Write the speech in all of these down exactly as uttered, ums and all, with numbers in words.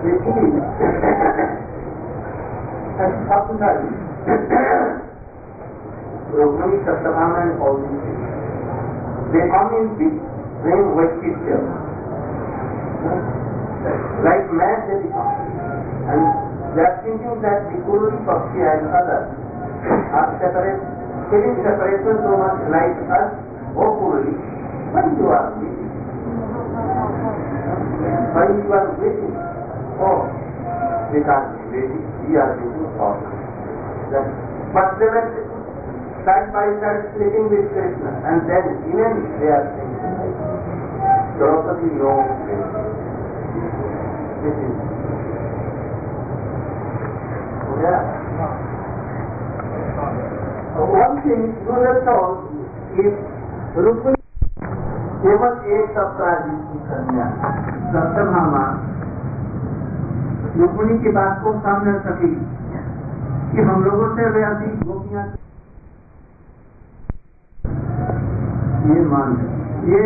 Basically, and Saputari, Rukmani, Satyabhama and all these things, they come in big, very Vaishishya. Like man they become. And they are thinking that the Kuruli Pakshi and others are separate, feeling separation so much like us, O Kuruli, why you are waiting? Why you are waiting? Oh, they can't be waiting, we are waiting for them. But they were side by side sleeping with Krishna, and then even they are thinking, Draupadi no this is yeah. So one thing you have told is Rukmini केवल एक सप्ताह जिसकी कन्या सत्यभामा रुक्मिणी की बात को समझ सकी कि हम लोगों से वे अधिक गोपियां ये मान ये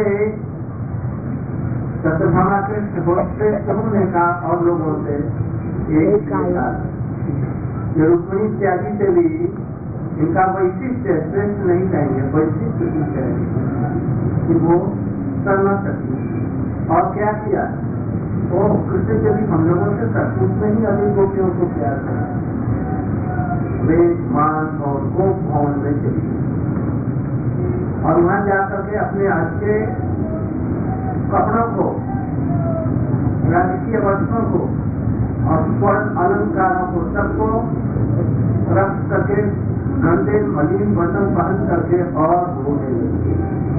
सत्यभामा के समूह ने कहा और लोगों से एक ये रुक्मिणी त्यागी से भी इनका वैशिष्ट श्रेष्ठ नहीं कहेंगे, वैशिष्ट ही कहेंगे कि वो कर न सकी। और क्या किया? वो कृष्ण के भी हम लोगों से सचमुच में ही अधिक गोपियों को प्यार कर वे मान और गोप भवन में चली और वहां जाकर के अपने अच्छे कपड़ों को, राजकीय वस्त्रों को और स्वर्ण अलंकारों को सबको रख करके गंदे मलिन बटन पहन करके और रोने लगे।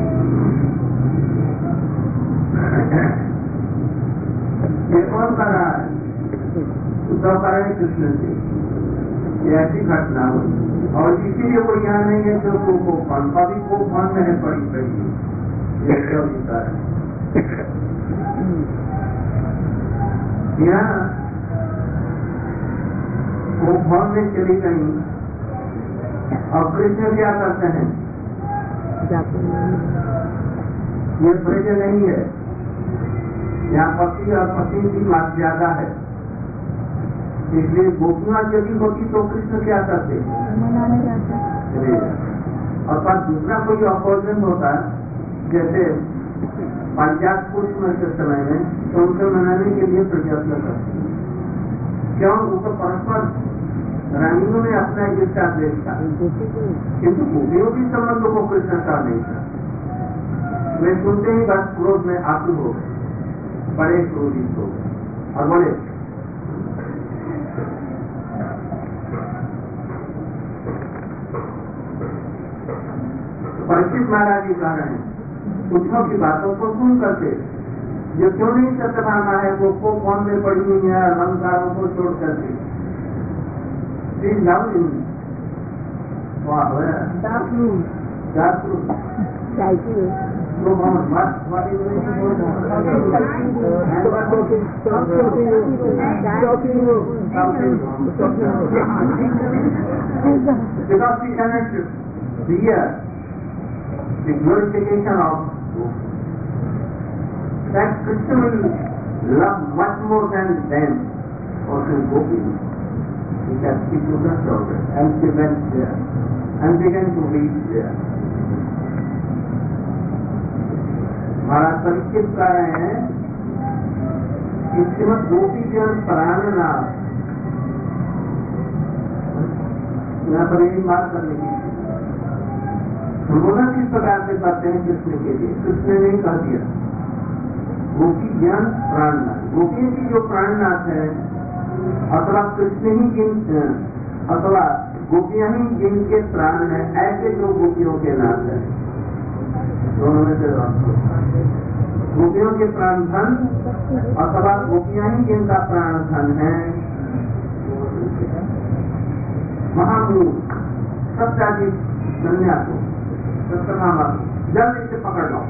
ये कौन कर रहा है? उद्धव कर रहे हैं कृष्ण से। ये ऐसी घटना हुई और इसीलिए वो यहाँ नहीं है जो को फन अभी को फन में है पड़ी पड़ी ये क्यों होता है? यहाँ वो फन में चली गई और कृष्ण क्या करते हैं? ये ब्रज नहीं है, यहाँ पति और पति की मर्यादा है, इसलिए गोपियां यदि होती तो कृष्ण क्या करते? और पर दूसरा कोई अपोजिशन होता जैसे पंजाब पुष्प के समय में तो उनको मनाने के लिए प्रयत्न करते क्यों? उनको परस्पर रानियों ने अपना इच्छा देश था, किंतु गोपियों की संबंधों को कृष्ण का नहीं था। वे सुनते ही बस क्रोध में आतुर हो गए, बड़े क्रोधित हो गए और बोले परीक्षित महाराज जी कह रहे हैं उद्धव की बातों को सुन करके जो क्यों नहीं सत्यभामा है वो को कौन में पड़ी हुई है अलंकारों को छोड़ करके She's now in what? Dark room. Dark room. Thank you. So, Mohammed, what, what is it? And what talking? Talking room. Talking room. Talking room. Because we cannot bear the glorification of that Krishna will love much more than them or can go in. He can speak to the children and she went there and began to read there. महाराज परीक्षित कह रहे हैं कि श्रीमद गोपी जन प्राणनाथ यहाँ पर यही बात करने की संबोधन किस प्रकार से करते हैं कृष्ण के लिए? कृष्ण ने कह दिया गोपी ज्ञान प्राणनाथ, गोपी की जो प्राणनाथ है अथवा कृष्ण ही जिन अथवा गोपियां ही जिनके प्राण है, ऐसे जो गोपियों के नाथ है दोनों में से गोपियों के प्राण धन अथवा गोपियां ही जिनका प्राण धन है महामूल सत्यादि कन्या को सत्यभामा जल्दी से पकड़ लो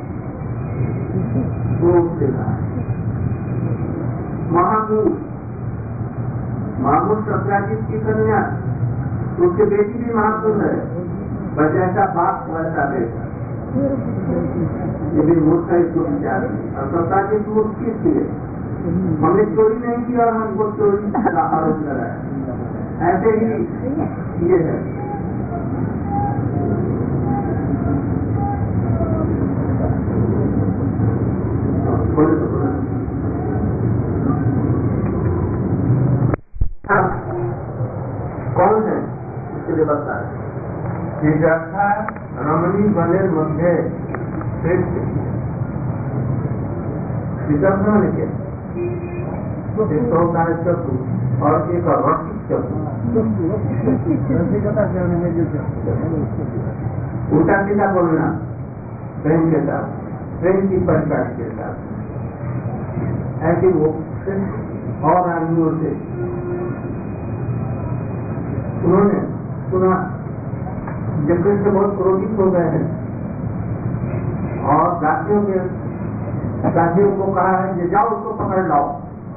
वो महामूल महामूल सत्याजित की कन्या उसके बेटी भी महामूल है, बस जैसा बाप वैसा बेटा। ये भी मूर्ख है इसको विचार और सत्याजित मूर्ख किस लिए? हमने चोरी नहीं की और हमको चोरी का आरोप लगाया। ऐसे ही ये है। कौन है इसके लिए बता है जथा रमणी बने मध्य श्रेष्ठ विकल्प ने क्या एक तो होता है चतु और एक रसिक चतु। उल्टा सीधा बोलना प्रेम के साथ, प्रेम की परिकाश के साथ, ऐसे वो और आदमियों से उन्होंने सुना जब कृष्ण बहुत क्रोधित हो गए हैं और दासियों के दासियों को कहा है कि जाओ उसको पकड़ लाओ।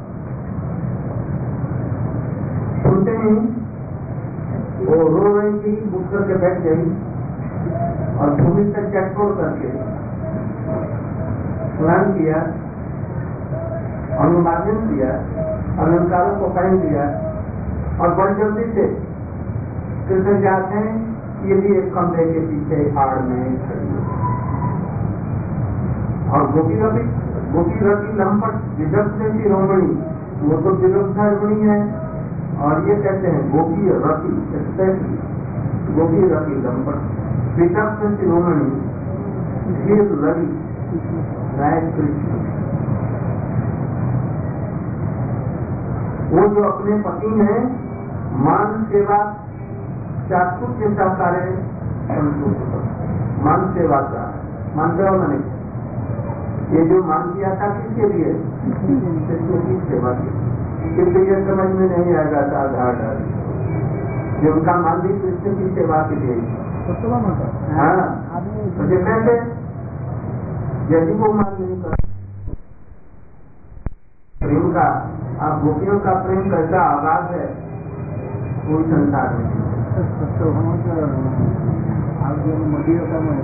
सुनते ही वो रो रही थी, उठ करके बैठ गई और भूमि से चटकोर करके स्नान किया, अनुमार्जन किया, अलंकारों को पहन दिया और बड़ी जल्दी से कृष्ण जाते हैं। ये भी एक कमरे के पीछे आड़ में खड़ी और गोपी रवि गोपी रवि लंपट विदर्भ से भी रोमणी, वो तो विदर्भ रोमणी है और ये कहते हैं गोपी रवि गोपी रवि लंपट विदर्भ से रोमणी धीर रवि राय कृष्ण। वो जो अपने पति हैं मान सेवा चातुर के साथ कार्य मान सेवा का मान सेवा मैंने ये जो मान किया था किसके लिए कृष्ण की सेवा के, किंतु ये समझ में नहीं आएगा था आधार डाल जो उनका मान भी कृष्ण की सेवा के लिए। हाँ तो कैसे यदि वो मान नहीं कर प्रेम का आप गोपियों का प्रेम कैसा आगाज है कोई संसार में मोदी होता है।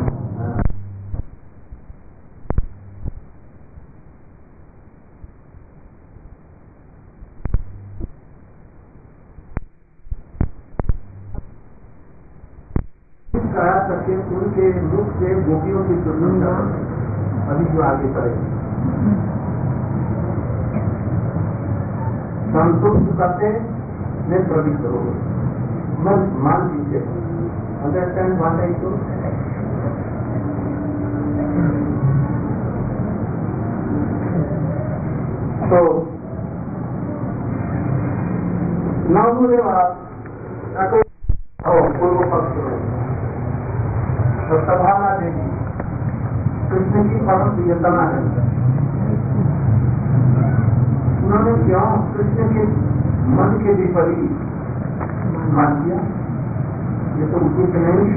करा सके उनके मुख से गोपियों की सुंदरता अभी जो आगे पड़ेगी संतुष्ट करते में प्रविष्ट हो मन मान दीजिए। अंडरस्टैंड बात है तो तो न बोले पूर्व पक्ष में तो सभाना देवी कृष्ण की परम प्रियतमा है। उन्होंने क्यों कृष्ण के मन के विपरीत मान किया, ये तो उचित नहीं।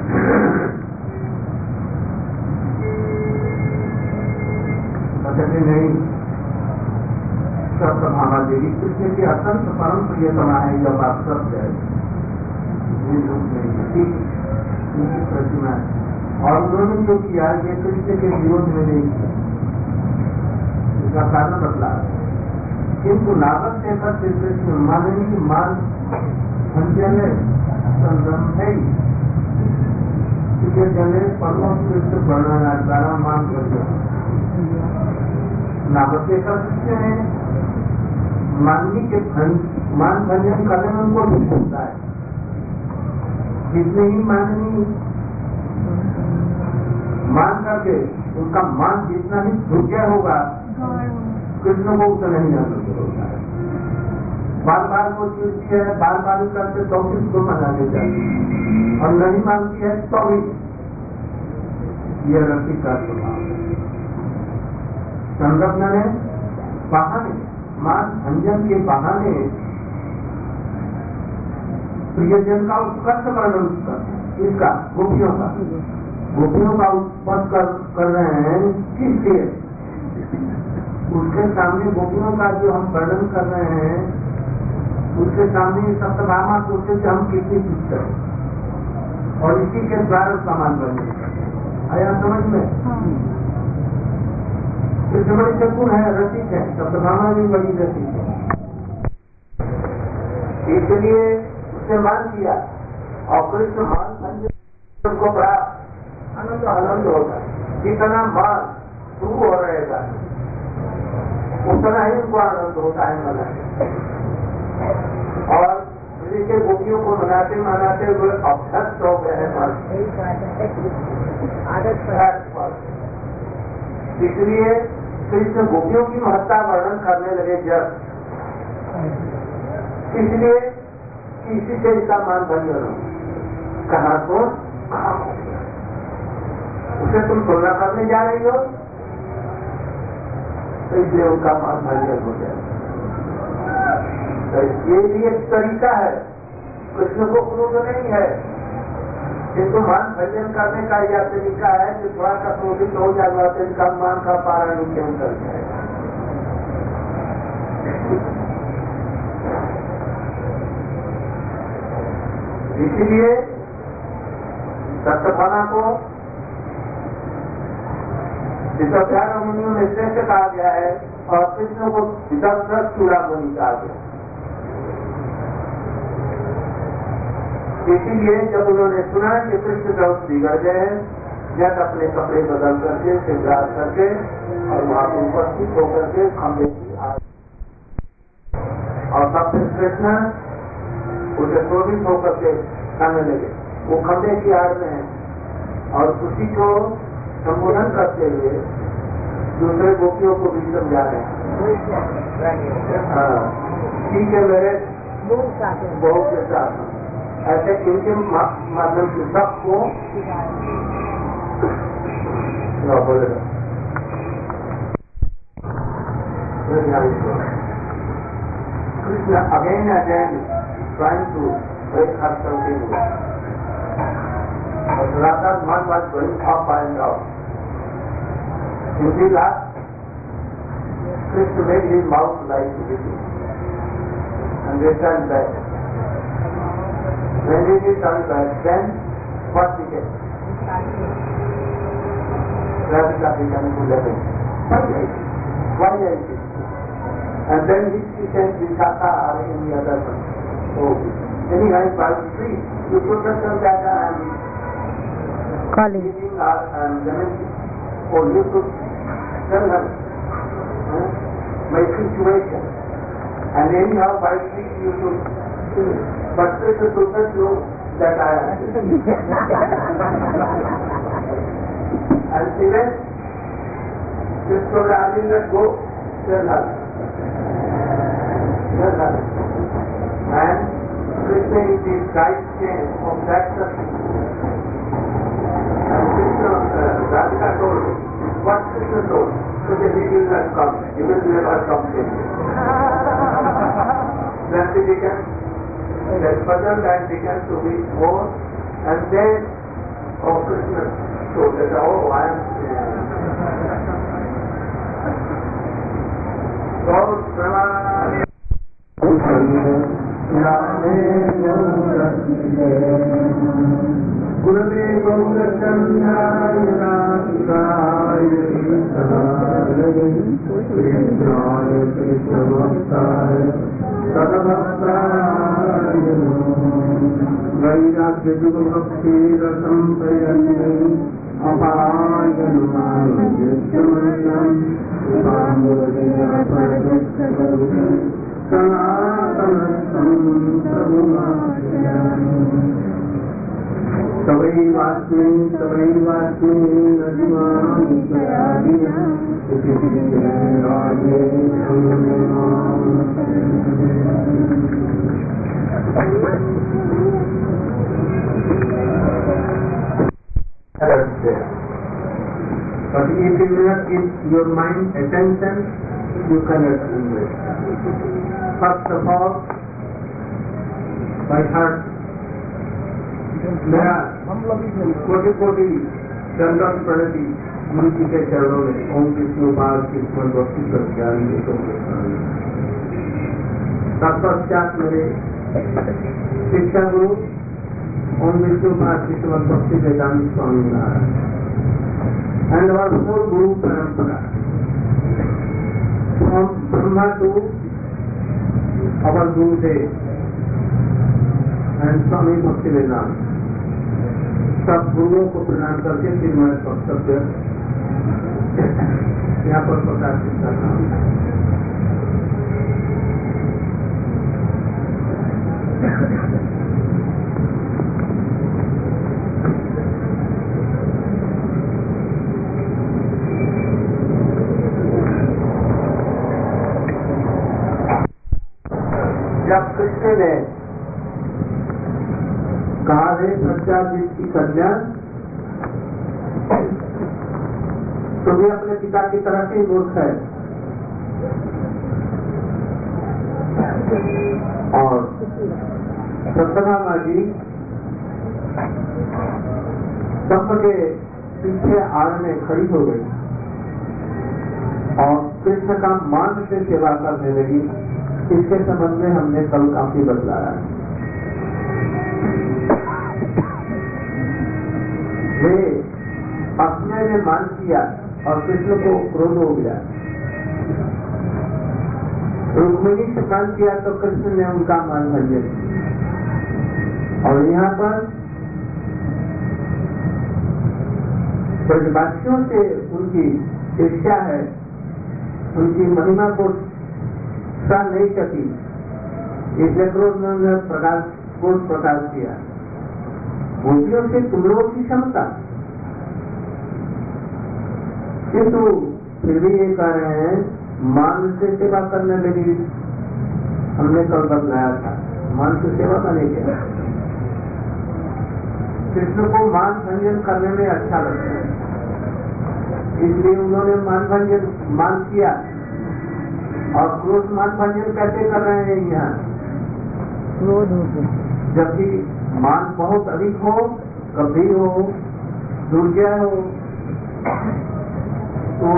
कहते नहीं सभाना देवी कृष्ण की अत्यंत परम प्रियतमा है। जब आप सब है उनकी प्रतिमा और उन्होंने जो किया ये कृष्ण के विरोध में नहीं किया, इसका कारण बदला। किंतु नागत से श्री कृष्ण माननी मान संजय संगम है जने परम कृष्ण वर्णना मान कर नागत से कृष्ण है माननी के मान भंजन करने में उनको नहीं होता है। जितने ही माननी मान करके उनका मान जितना ही दुर्जय होगा कृष्ण को उतना नहीं आनंद होता है। बार बार को चिड़ती है, बार बार करके तो किसको मनाने जाती और नहीं मानती है तो भी यह रति का स्वभाव है। संरक्षण ने बहाने मान भंजन के बहाने प्रियजन का उत्कर्ष वर्णन कर इसका गोपियों का गोपियों का उत्पत्त कर, कर रहे हैं किस लिए? उसके सामने गोपियों का जो हम वर्णन कर रहे हैं उसके सामने सप्तभामा सोचे कि हम कितनी कुछ करें और इसी के द्वारा सामान बनने आया समझ में। कृष्ण बड़ी चतुर है, रसिक है, सत्यभामा भी बड़ी रसिक है, इसलिए उसने मान किया और कृष्ण मान संजय को बड़ा आनंद आनंद होगा। जितना मान शुरू हो रहेगा उतना ही उनको आनंद होता है मनाने। और के गोपियों को मनाते मनाते हुए अभ्यस्त हो गए हैं मन, इसलिए कृष्ण गोपियों की महत्ता वर्णन करने लगे जब, इसलिए किसी से इसका मान बन गया कहा तो कहा उसे तुम तुलना करने जा रही हो, तो इसलिए उनका मान भंजन हो गया। तो ये भी एक तरीका है, कृष्ण को क्रोध नहीं है, जिनको मान भंजन करने का यह तरीका है कि थोड़ा सा क्रोधित हो जाएगा तो इनका मान का पारण क्यों कर जाएगा। इसीलिए सत्यभामा को विद्याध्यान मुनियों में श्रेष्ठ कहा गया है और कृष्ण को विदग्ध चूड़ामणि कहा गया। इसीलिए जब उन्होंने सुना कि कृष्ण बहुत बिगड़ गए हैं, जब अपने कपड़े बदल करके श्रृंगार करके और वहां पर उपस्थित होकर के खंभे की आग और तब फिर कृष्ण उसे क्रोधित होकर के खाने लगे। वो खंभे की आड़ में है और उसी को संबोधन करते हुए दूसरे गोपियों को भी समझा रहे हैं। ठीक है मेरे बहू के साथ ऐसे इनके माध्यम से सबको बोलेगा Krishna again again trying to break her something. But Radha's mind was going up and down. In the last, Krishna made his mouth like this and they turned back. When they turned back, then what became? Radhika became Kulabin. Why is it? Why is it? And then he became Vishaka or any other one. Oh, anyhow, by the tree, you put yourself that I am calling or and then or you could tell her uh, my situation. And anyhow, by the tree, you should but this is to tell you that I am. And even this program will not go, tell her. Tell her. And Krishna is the right chain of that person. And Krishna, uh, Radhika told him, what Krishna told? So that he will not come, he will never come to him. Then they began, that puzzle that began to be more, and then, oh Krishna told that, oh I am so Pramana. गुरुदेव गौरचंद्राय राधिकाय कृष्णाय कृष्णभक्ताय सद्भक्ताय वैराग्य युग भक्ति रसं प्रयन्ति अपाय नुमानयम् तवैवास्मि तवैवास्मि नदिमामि पराधिया राजे But if you do not give your mind attention, you cannot do it. First of all, by heart, मेरा कोटि कोटि चंदन प्रति गुरु जी के चरणों में ओम विष्णुपाल कृष्ण भक्ति पर ज्ञान देते तत्पश्चात मेरे शिक्षा गुरु ओम विष्णुपाल कृष्ण भक्ति वेदांत स्वामी नारायण एंड और फोर गुरु परंपरा from Brahma to our Gurudev and Swami Bhaktivedanta, सब गुरुओं को प्रणाम करके फिर मैं वक्तव्य यहाँ पर प्रकाशित करना हूँ। जब कृष्ण ने कहा है सत्याजीत की कन्या, तो भी अपने पिता की तरह से मूर्ख है और सत्यभामा जी सबके पीछे आड़ में खड़ी हो गई और कृष्ण का मान से सेवा करने लगी। इसके संबंध में हमने कल काफी बतलाया। वे अपने ने मान किया और कृष्ण को क्रोध हो गया। रुक्मिणी से मान किया तो कृष्ण ने उनका मान भंजन किया। और यहाँ पर ब्रजवासियों से उनकी इच्छा है, उनकी महिमा को सह नहीं सकी, इसलिए क्रोध ने प्रकाश क्रोध प्रकाश किया। गोपियों से तुम लोगों की क्षमता, किंतु फिर भी ये कह रहे हैं मान से सेवा करने लगी। हमने कल बतलाया था मान से सेवा करने क्या, कृष्ण को मान भंजन करने में अच्छा लगता है, इसलिए उन्होंने मान भंजन मान किया। और क्रोध मान भंजन कैसे कर रहे हैं यहाँ, जबकि मान बहुत अधिक हो, कभी हो, दुर्जय हो, तो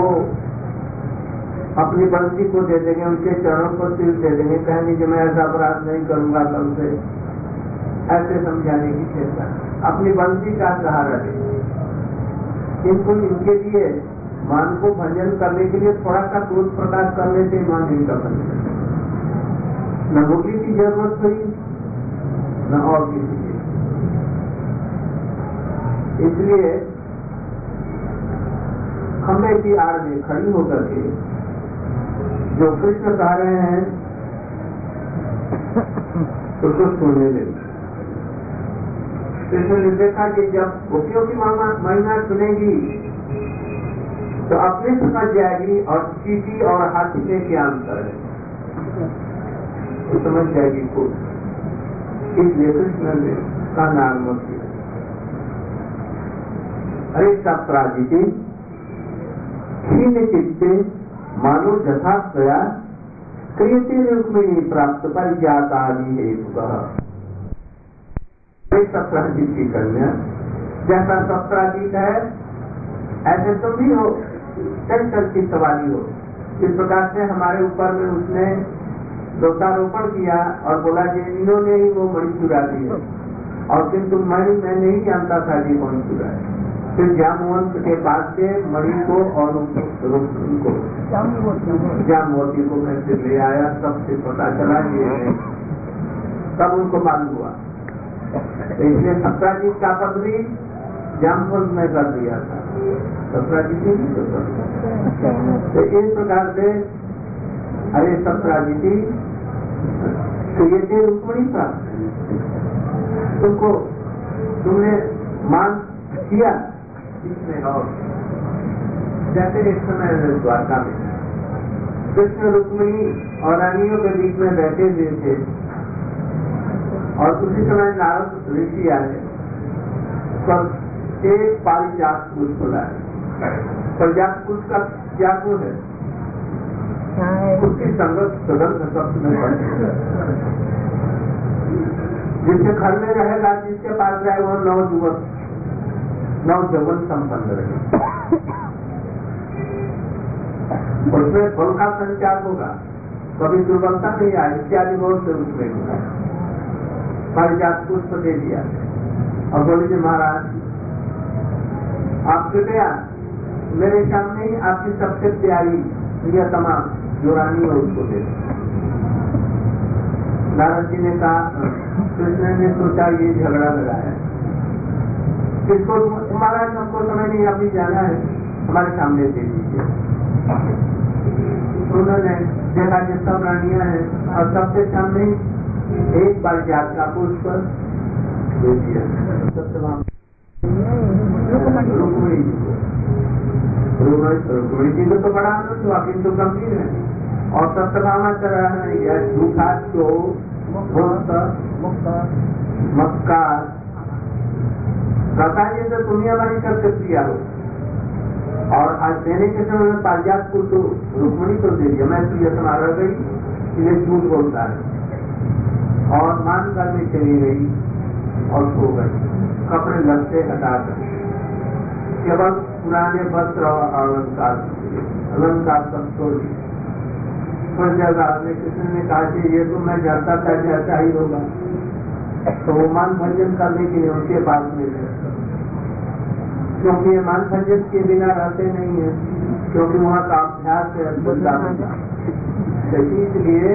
अपनी बंसी को दे देंगे, उनके चरणों को सिर दे देंगे, कहेंगे कि मैं ऐसा अपराध नहीं करूंगा कल से, ऐसे समझाने की चेष्टा, अपनी बंसी का सहारा देंगे। किंतु इनके लिए मान को भंजन करने के लिए थोड़ा सा क्रोध प्रकाश करने से मान नहीं कर सकते, न मुरली की जरूरत हुई न और किसी की। इसलिए खंबे की आड़ में खड़ी होकर के जो कृष्ण कह रहे हैं उसको सुनने लगे। कृष्ण ने देखा कि जब गोपियों की महिमा सुनेगी तो अपने समझ जाएगी और चीटी और हाथी में क्या अंतर है, तो समझ जाएगी खुद। इसलिए कृष्ण ने का नाम किया, अरे सप्राजिति क्षीण चित्ते मानो जथा स्वया क्रियते रुक्मिणी प्राप्त परिजाता आदि हेतु। सप्राजित की कन्या जैसा सप्राजित है ऐसे तो भी हो, चंचल चित्त वाली हो। इस प्रकार से हमारे ऊपर में उसने दोषारोपण किया और बोला कि इन्होंने ही वो मणि चुरा दी है, और किंतु मणि मैं नहीं जानता था कि कौन चुरा है। फिर जामवंत के पास से मणि को और उनको जामवती को मैं फिर ले आया, तब से पता चला ये, तब उनको मालूम हुआ। इसलिए सप्ताजीत का पद भी जामवंत में कर दिया था, सप्ताजीत ही तो तो इस प्रकार से अरे सप्ताजीती तो ये थे रुक्मिणी का, तुमको तुमने मान किया इसमें। और जैसे एक समय द्वारका में कृष्ण रुक्मिणी और रानियों के बीच में बैठे हुए थे और उसी समय नारद ऋषि आए पर एक पारिजात पुष्प लाए। पारिजात पुष्प का क्या गुण है, उसकी संगत सुगंध शब्द में पड़े, जिसके घर में रहेगा, जिसके पास जाए वो नव युवक नव जवन संपन्न रहे, उसमें फल का संचार होगा, कभी दुर्बलता नहीं आए, इत्यादि बहुत से रूप में होगा। पारिजात पुष्प दे दिया और बोले जी महाराज आप कृपया मेरे सामने ही आपकी सबसे प्यारी प्रियतमा जो रानी है उसको दे दो। नारद जी ने कहा, कृष्ण ने सोचा ये झगड़ा लगा है, किसको? महाराज हमको समय नहीं, अभी जाना है, हमारे सामने दे दीजिए। उन्होंने देखा कि सब रानियां हैं और सबके सामने एक बार जात का पुष्प दे दिया रुक्मिणी जी को। रुक्मिणी जी को तो बड़ा आनंद हुआ, किंतु गंभीर है और सत्यभामा चला है झूठा चो मक्का कहता है तो दुनिया वाली करके प्रिया हो। और आज देने के समय में पारिजात को तो रुक्मिणी को दे दिया, मैं प्रिय समारोह गई, इसलिए झूठ बोलता है और मान घर में चली गई और सो गई, कपड़े लड़ते हटा कर केवल पुराने वस्त्र और अलंकार अलंकार सब छोड़ दिए। थोड़ी देर बाद में कृष्ण ने कहा कि ये तो मैं जानता था कि ऐसा ही होगा, तो वो मान भंजन करने के लिए उनके पास में गए, क्योंकि ये मान भंजन के बिना रहते नहीं है, क्योंकि वहाँ का अभ्यास है वृंदावन का। इसलिए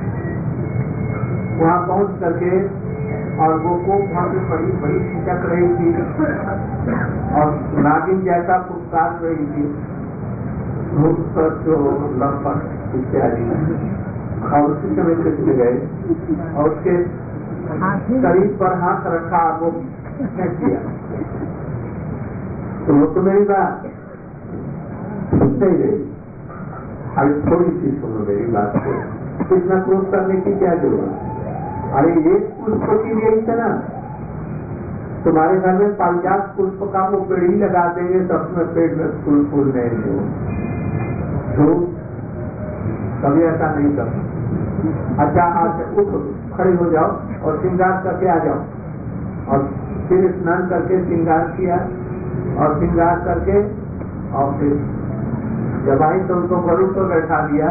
वहाँ पहुँच करके और वो को वहाँ पे बड़ी बड़ी खिचक रही थी और नागिन जैसा पुरस्कार रही थी, मुख पर जो लपट इत्यादि, और उसी समय कृष्ण गए और उसके शरीर पर हाथ रखा, वो फेंक दिया। तो वो तो मेरी बात सुनते ही रही, अरे थोड़ी सी सुनो मेरी बात को, इतना क्रोध करने की क्या जरूरत? अरे एक पुष्प की लिए ही ना, तुम्हारे घर में पारिजात पुष्प का वो पेड़ ही लगा देंगे तो अपने पेड़ में फूल फूल नहीं दो, तो कभी ऐसा नहीं कर। अच्छा आज उठ खड़े हो जाओ और श्रृंगार करके आ जाओ, और फिर स्नान करके श्रृंगार किया और श्रृंगार करके और फिर जब आई तो उनको गरुड़ पर बैठा दिया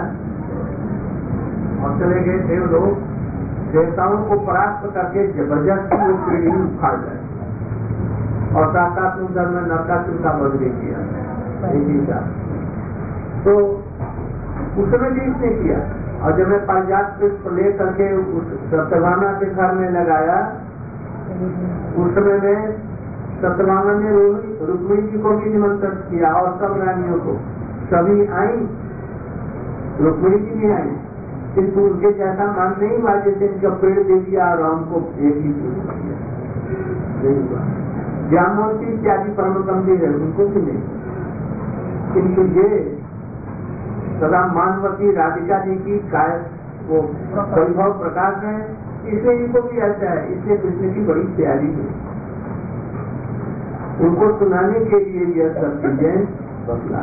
और चले गए थे लोग देवताओं को परास्त करके जबरदस्ती वो पीढ़ी उखाड़ गए और साक्षात उधर में नरकासुर का वध भी किया। तो उस समय भी इसने किया, और जब मैं पारिजात पुष्प ले करके उस सत्यभामा के घर में लगाया, उस समय में सत्यभामा ने रुक्मिणी जी को भी निमंत्रण किया और सब रानियों को, सभी आई, रुक्मिणी जी भी आई, किंतु उनके जैसा मान नहीं हुआ जैसे इनका पेड़ दे दिया और हमको एक ही नहीं हुआ। जामवंती इत्यादि परम गंभीर है, उनको भी नहीं, किंतु ये सदा मानवती राधिका जी की काय वो वैभव प्रकाश है, इसलिए इनको भी ऐसा है, इसलिए कृष्ण की बड़ी प्यारी है, उनको सुनाने के लिए यह सब चीजें बतला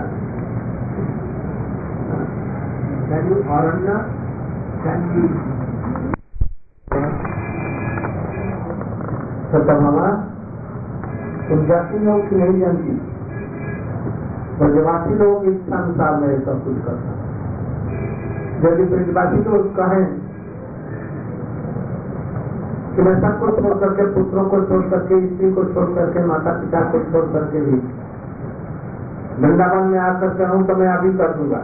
और सत्यभामा तुम जाति लोग की नहीं जानती, ब्रजवासी लोग इच्छा अनुसार में सब कुछ करता। यदि ब्रजवासी लोग कहें कि मैं सबको छोड़ करके, पुत्रों को छोड़ करके, स्त्री को छोड़ करके, माता पिता को छोड़ करके भी वृंदावन में आकर के हूँ तो मैं अभी कर दूंगा,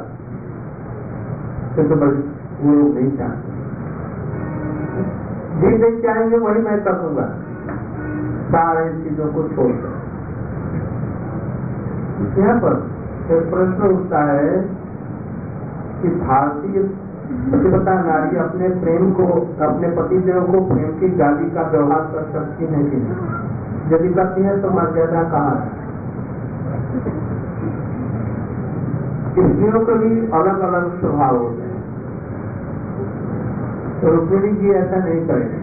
तो वो लोग नहीं चाहते, जिस दिन चाहेंगे वही मैं कर दूंगा, सारे चीजों को छोड़कर। यहाँ पर एक प्रश्न उठता है कि भारतीय पतिव्रता नारी अपने प्रेम को, अपने पतिदेव को प्रेम की गाली का व्यवहार कर सकती है कि नहीं? यदि करती है तो मर्यादा कहाँ है? स्त्रियों के भी अलग अलग स्वभाव होते हैं, तो रुक्मिणी जी ऐसा नहीं करेंगे,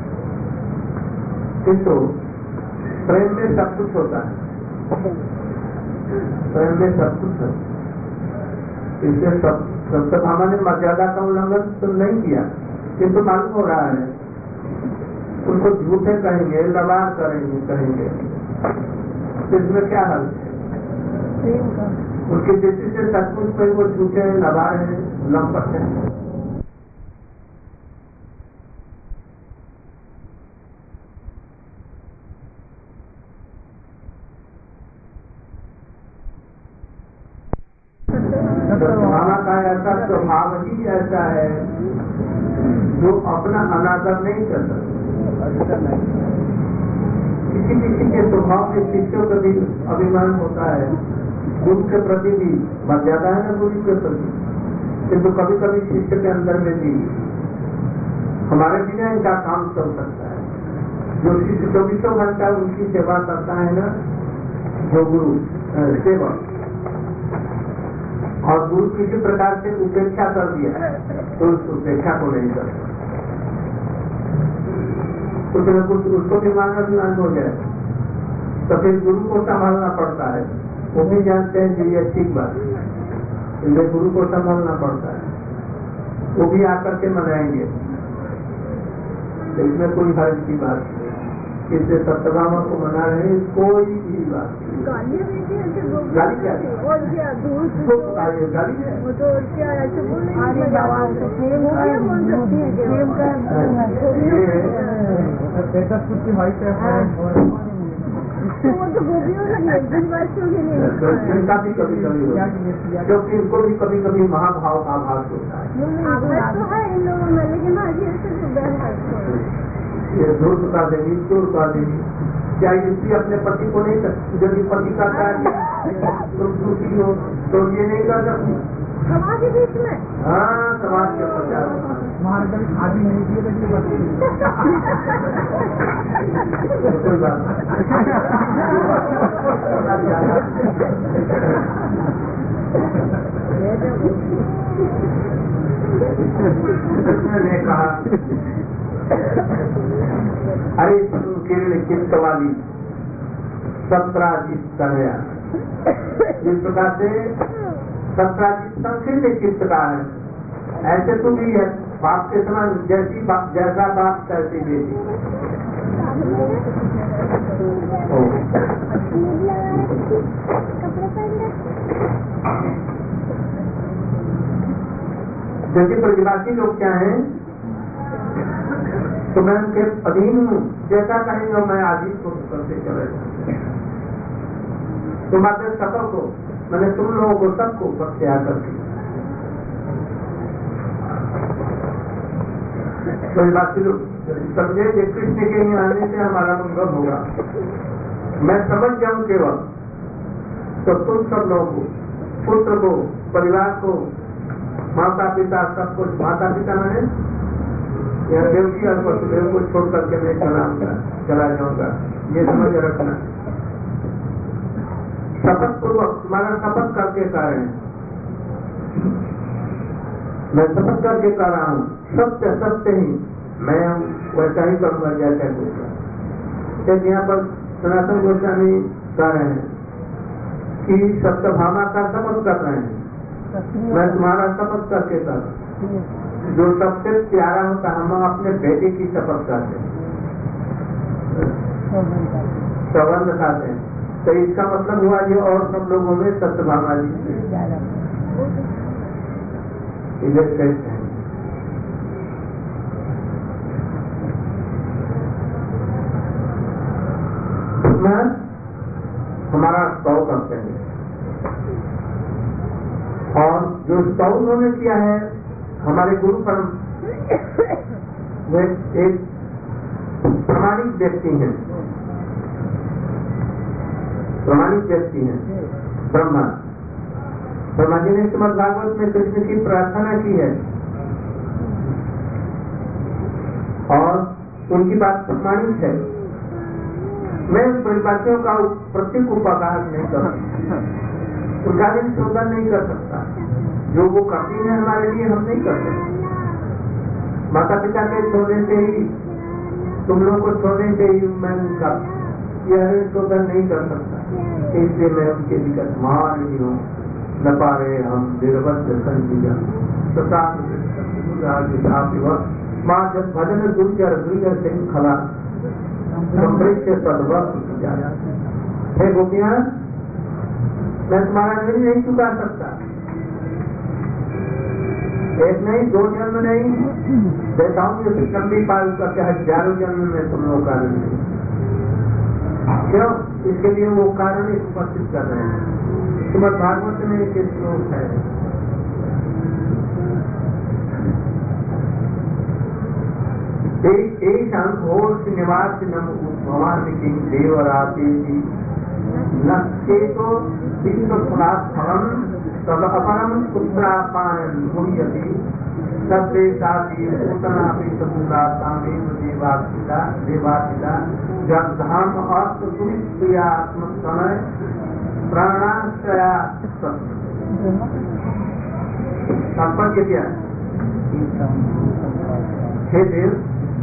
किंतु प्रेम में सब कुछ होता है, प्रेम में सब कुछ है, इसलिए सब सत्यभामा ने मर्यादा का उल्लंघन तो नहीं किया, किंतु मालूम हो रहा है उनको झूठे कहेंगे, लबार करेंगे, कहेंगे, इसमें क्या हल है? उनकी दृष्टि से सचमुच में वो झूठे लबार है, लंपट है। सत्यभामा का का ऐसा स्वभाव ही ऐसा है जो अपना अनादर नहीं कर सकता। किसी किसी के स्वभाव में शिष्यों का भी अभिमान होता है, गुरु के प्रति भी मर्यादा है ना गुरु के प्रति, किंतु कभी कभी शिष्य के अंदर में भी हमारे बिना इनका काम चल सकता है। जो शिष्य चौबीसों घंटा उनकी सेवा करता है ना, जो गुरु सेवक, और गुरु किसी प्रकार से उपेक्षा कर दिया तो उस उपेक्षा को नहीं करता, कुछ न कुछ उसको भी मान हो जाए तो फिर गुरु को संभालना पड़ता है। वो भी जानते हैं कि ये ठीक बात, इसलिए गुरु को संभालना पड़ता है। वो भी आकर के मनाएंगे, इसमें कोई हर्ज की बात नहीं। इससे सत्यभामा को मना रहे हैं, कोई भी बात नहीं। गाली क्या गाली है? चिंता भी कभी कभी क्योंकि इनको भी कभी कभी महाभाव का आभास होता है। ये धूर्त का देवी, चोर का देवी, क्या युक्ति अपने पति को नहीं कर, यदि पति का कार्य तो दूसरी हो तो ये नहीं कर सकती समाज के बीच में। हाँ, समाज के प्रचार आदि नहीं दिए कोई बात ने कहा, अरे किरण चित्त वाली सत्राजित कन्या, जिस प्रकार से सत्राजित संकीर्ण चित्त का है, ऐसे तो भी है। बाप के समान जैसी बाप, जैसा बाप कैसी बेटी। जैसे प्रतिभागी लोग क्या है तो मैं उनके अधीन हूँ, जैसा कहेंगे मैं आदेश को करते चले जाऊंगा। तुम्हारे सबक को, मैंने तुम लोगों को सबको बख्शिया करके प्रतिभागी लोग समझे कि कृष्ण के यहाँ आने से हमारा मंगल होगा। मैं समझ जाऊं केवल तो तुम सब लोगों को, पुत्र को, परिवार को, माता पिता सब कुछ, माता पिता मैंने यह देवकी और वसुदेव को छोड़ करके मैं चला चला जाऊंगा, ये समझ रखना। शपथ पूर्वक तुम्हारा शपथ करके कारण मैं शपथ करके कर रहा हूँ, सत्य सत्य ही मैं वैसा ही करूंगा जैसा कुछ। एक यहाँ पर सनातन गोस्वामी कह रहे हैं कि सत्यभामा का शपथ कर रहे हैं, मैं तुम्हारा शपथ करके कर, जो सबसे प्यारा होता है, हम अपने बेटे की शपथ करते हैं, संबंध खाते हैं, तो इसका मतलब हुआ ये और सब लोगों में सत्यभामा जी इधर श्रेष्ठ है। हमारा स्तव करते हैं, और जो स्तव उन्होंने किया है हमारे गुरु परम, वे एक प्रमाणिक व्यक्ति हैं, प्रमाणिक व्यक्ति हैं ब्रह्मा। ब्रह्मा जी ने श्रीमद् भागवत में कृष्ण की प्रार्थना की है और उनकी बात प्रमाणिक है। मैं परिवासियों का प्रत्येक उपकार नहीं कर सकता, उनका भी शोधन नहीं कर सकता, जो वो करती है हमारे लिए हम नहीं कर सकते। माता पिता के छोड़ने से ही, तुम लोगों को छोड़ने से ही मैं उनका यह शोधन नहीं कर सकता, इसलिए मैं उनके निकट मान ही हूँ। न पारे हम निर्बद्ध संजीवन माँ जब भजन दुर्जर दुर्जर सिंह खला हे गोपियां, मैं तुम्हारा ऋण नहीं चुका सकता, एक नहीं, दो जन्म नहीं देता हूँ, जो लंबी पाल करके हजारों जन्म में तुम लोग का ऋण नहीं। क्यों? इसके लिए वो कारण उपस्थित कर रहे हैं। श्रीमद् भागवत में एक श्लोक है, एषां घोषनिवासिनम् उद्भवान्निति देवरातेति लक्ष्येतो विश्वफलात्फलं तदपरं पुत्रापायनुभूयते तद्वेदाति पूतनापि समुदातामेव देवासिता देवासिता जगधाम अर्थ सुनिश्चयात्मकमय प्राणाश्रया तात्पर्य क्या हे देव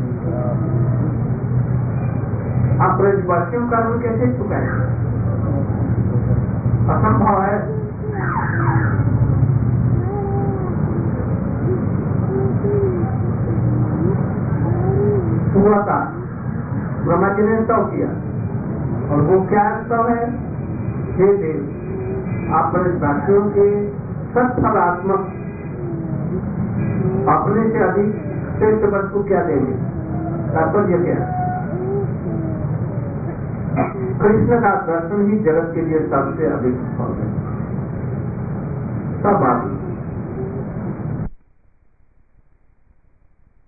आप ब्रजवासियों का ऋण कैसे चुकाएं? असंभव है। हुआ था ब्रह्मा जी ने तव किया और वो क्या तव है? हे देव आप ब्रजवासियों के सत्फलात्मक अपने से अधिक श्रेष्ठ वस्तु क्या देंगे? तात्पर्य क्या? कृष्ण का दर्शन ही जगत के लिए सबसे अधिक फल है। सब बात